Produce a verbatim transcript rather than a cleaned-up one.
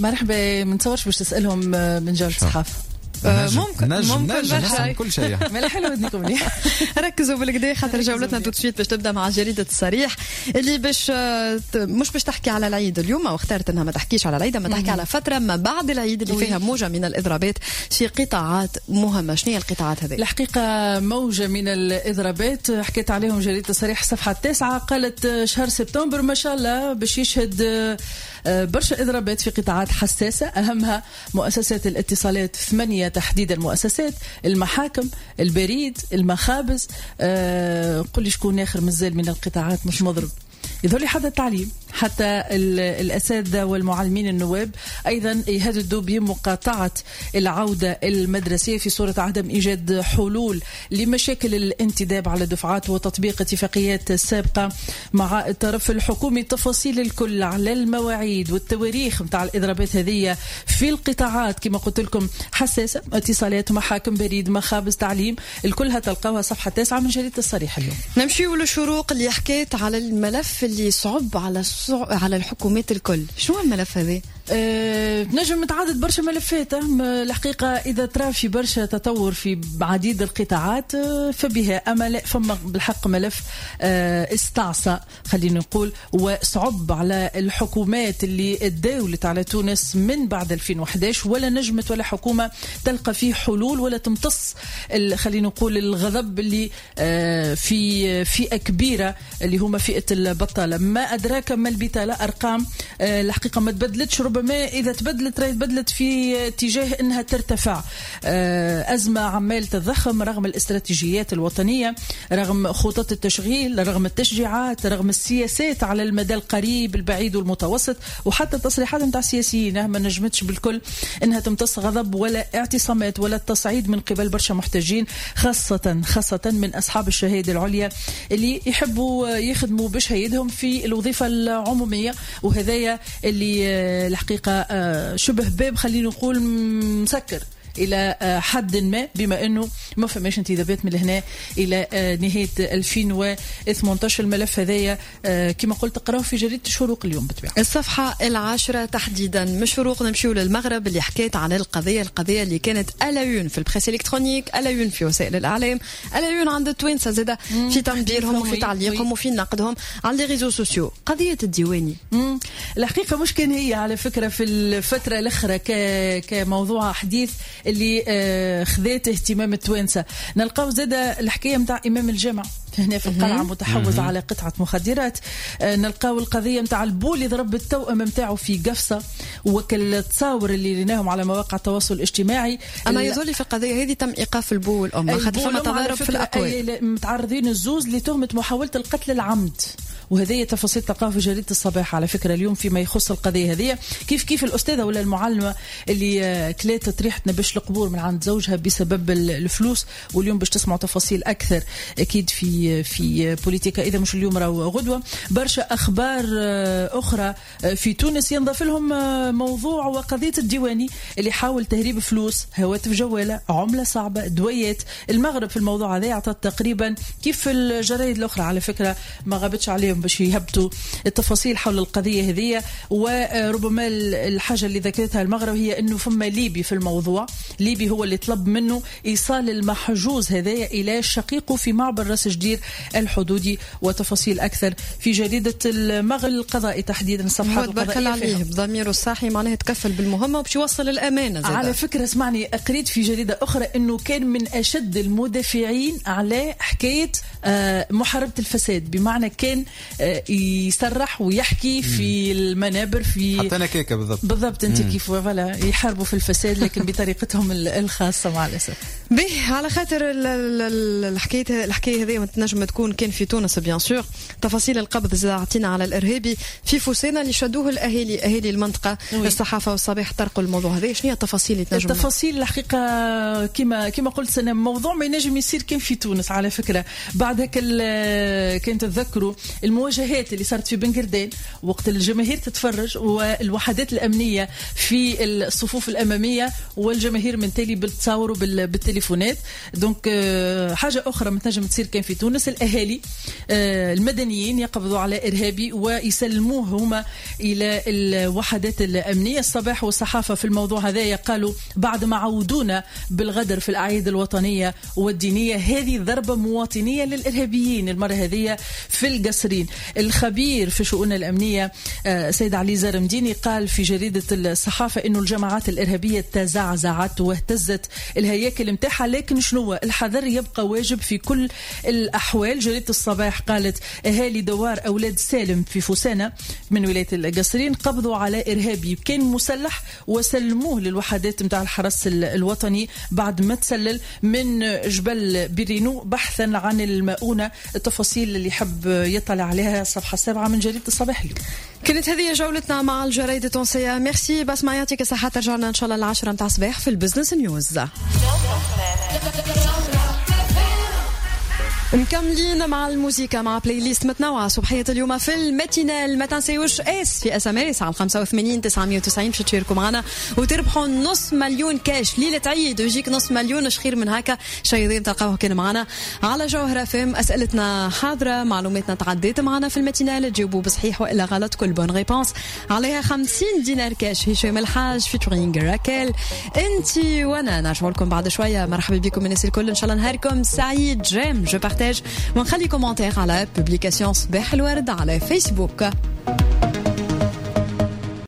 مرحبا. ما نتصورش باش تسالهم من جوله الصحافه. ممكن نجم ممكن نجم كل شيء. مالا حلو ودنيكم ليه. ركزوا بالكدا خاطر جولتنا توتسويت باش تبدا مع جريده الصريح اللي باش مش باش تحكي على العيد اليوم، او اختارت انها ما تحكيش على العيد، ما تحكي على فتره ما بعد العيد اللي فيها موجه من الاضرابات في قطاعات مهمه. شنو هي القطاعات هذه؟ الحقيقه موجه من الاضرابات حكيت عليهم جريده الصريح الصفحه التاسعه. قالت شهر سبتمبر ما شاء الله باش يشهد برشا إضرابات في قطاعات حساسة، أهمها مؤسسات الاتصالات، ثمانية تحديدا مؤسسات، المحاكم، البريد، المخابز. أه قل لي شكون آخر مازال من القطاعات مش مضرب؟ يظهر لي حتى التعليم، حتى الأساتذة والمعلمين النواب أيضا يهددوا بمقاطعة العودة المدرسية في صورة عدم إيجاد حلول لمشاكل الانتداب على دفعات وتطبيق اتفاقيات سابقة مع الطرف الحكومي. تفاصيل الكل على المواعيد والتواريخ متاع الإضرابات هذه في القطاعات كما قلت لكم حساسة، اتصالات، محاكم، بريد، مخابز، تعليم، الكلها تلقاها صفحة تاسعة من جريدة الصريح اليوم. نمشي للشروق اللي حكيت على الملف اللي صعب على على الحكومات الكل. شو الملف هذا؟ أه نجم متعدد برشا ملفات. الحقيقة إذا ترى في برشا تطور في عديد القطاعات فبها، أما لا فما بالحق ملف أه استعصى خلينا نقول وصعب على الحكومات اللي تداولت على تونس من بعد ألفين وإحدى عشر، ولا نجمت ولا حكومة تلقى فيه حلول ولا تمتص خلينا نقول الغضب اللي أه في فئة كبيرة اللي هما فئة البطالة. ما أدراك ما البطالة؟ أرقام أه الحقيقة ما تبدلتش، ربما إذا تبدلت راهي تبدلت في اتجاه أنها ترتفع. أزمة عمال تضخم رغم الاستراتيجيات الوطنية، رغم خطط التشغيل، رغم التشجيعات، رغم السياسات على المدى القريب البعيد والمتوسط، وحتى تصريحات نتاع السياسيين ما نجمتش بالكل أنها تمتص غضب ولا اعتصامات ولا التصعيد من قبل برشا محتاجين، خاصة خاصة من أصحاب الشهادة العليا اللي يحبوا يخدموا بشهيدهم في الوظيفة العمومية. وهذايا اللي الحقيقة شبه باب خلينا نقول مسكر إلى حد ما، بما أنه ما فماش انتدابات من هنا إلى نهاية ألفين وثمانية عشر. الملف هذايا كما قلت تقرأه في جريدة الشروق اليوم بالطبيعة. الصفحة العاشرة تحديدا من الشروق نمشيو للمغرب اللي حكيت عن القضية القضية اللي كانت ألايون في البريس إلكترونيك، ألايون في وسائل الإعلام، ألايون عند التوانسة زادة في تنبيرهم وفي تعليقهم وفي نقدهم على لي ريزو سوسيو. قضية الديواني الحقيقة مش كان هي على فكرة في الفترة الأخرى كموضوع حديث اللي آه خذت اهتمام التوانسة. نلقاو زادة الحكاية متاع إمام الجامع هنا في القلعة متحوز على قطعة مخدرات. آه نلقاو القضية متاع البول اللي ضرب التوأم متاعه في قفصة، وكل التصاور اللي ريناهم على مواقع التواصل الاجتماعي. أما يظل في القضية هذه تم إيقاف البول الأم خاطر فما تضارب في الأقوال، متعرضين الزوز لتهمة محاولة القتل العمد. وهذه تفاصيل تلقاها في جريدة الصباح على فكرة اليوم فيما يخص القضية هذه. كيف كيف الأستاذة ولا المعلمة اللي كلات طريحة نبش القبور من عند زوجها بسبب الفلوس، واليوم باش تسمعوا تفاصيل أكثر أكيد في في بوليتيكا إذا مش اليوم راهو غدوة. برشا أخبار أخرى في تونس ينضاف لهم موضوع وقضية الديواني اللي حاول تهريب فلوس، هواتف جوالة، عملة صعبة، دويات. المغرب في الموضوع هذا أعطت تقريبا كيف الجرايد الأخرى على فكرة ما غابتش عليهم باش يهبطوا التفاصيل حول القضية هذه. وربما الحاجة اللي ذكرتها المغرب هي أنه فما ليبي في الموضوع، ليبي هو اللي طلب منه إيصال المحجوز هذايا إلى شقيقه في معبر راس جدير الحدودي. وتفاصيل أكثر في جريدة المغرب القضائي تحديدا الصفحات القضائية عليه بضميره الصاحي معناه تكفل بالمهمة وباش يوصل الأمانة زادة. على فكرة اسمعني قريت في جريدة أخرى أنه كان من أشد المدافعين على حكاية محاربة الفساد، بمعنى كان يصرح ويحكي في المنابر في حتى أنا كيكة بالضبط بالضبط أنت كيف ولا يحاربوا في الفساد لكن بطريقتهم الخاصة مع الأسف. به على خاطر الحكاية الحكاية هذه تنجم تكون كان في تونس بيان سور. تفاصيل القبض زاد عطينا على الإرهابي في فوسينا اللي شدوه الأهالي أهالي المنطقة. وي. الصحافة والصباح طرقوا الموضوع هذا. شنو هي التفاصيل اللي تنجم؟ التفاصيل الحقيقة كما كما قلت سنة موضوع ما ينجم يصير كان في تونس على فكرة. بعد هيك كنت تذكروا المواجهات اللي صارت في بنكردان وقت الجماهير تتفرج والوحدات الأمنية في الصفوف الأمامية والجماهير من تالي بالتصاور وبالتليفونات. دونك حاجة أخرى ما تنجم تصير كان في تونس، الأهالي المدنيين يقبضوا على إرهابي ويسلموه هما إلى الوحدات الأمنية. الصباح والصحافة في الموضوع هذا قالوا بعد ما عودونا بالغدر في الأعياد الوطنية والدينية، هذه ضربة مواطنية للإرهابيين المرة هذه في القصرين. الخبير في شؤون الأمنية سيد علي زرمديني قال في جريدة الصحافة إنه الجماعات الإرهابية تزعزعت واهتزت الهياكل متاعها، لكن شنو الحذر يبقى واجب في كل الأحوال. جريدة الصباح قالت أهالي دوار أولاد سالم في فوسانة من ولاية القصرين قبضوا على إرهابي كان مسلح وسلموه للوحدات متاع الحرس الوطني بعد ما تسلل من جبل بيرينو بحثا عن المؤونة. التفاصيل اللي يحب يطلع عليها الصفحة السابعة من جريدة الصباح اليوم. كانت هذه جولتنا مع الجرايد التونسية. ميرسي بسمة، يعطيك الصحة. ترجعنا إن شاء الله العشرة متاع الصباح في البزنس نيوز. مكملين مع الموسيقى مع بلاي ليست متنوعة صبحية اليوم في الماتينال. ما تنسيوش اس في اس ام اس على خمسة وثمانين تسعمية وتسعين باش تشاركوا معنا وتربحوا نص مليون كاش ليلة عيد ويجيك نص مليون. اش خير من هكا شيء تلقاوه كان معنا على جوهرة فيم. اسئلتنا حاضرة، معلوماتنا تعديت معنا في الماتينال، تجاوبوا بصحيح والا غلط كل بون ريبونس عليها خمسين دينار كاش. هشام الحاج فيتورينغ راكيل انتي وانا نرجع لكم بعد شوية. مرحبا بكم الناس الكل، ان شاء الله نهاركم سعيد. جيم جو بارتاج ونخلي كومنتير على بوبليكاسيون صباح الورد على فيسبوك.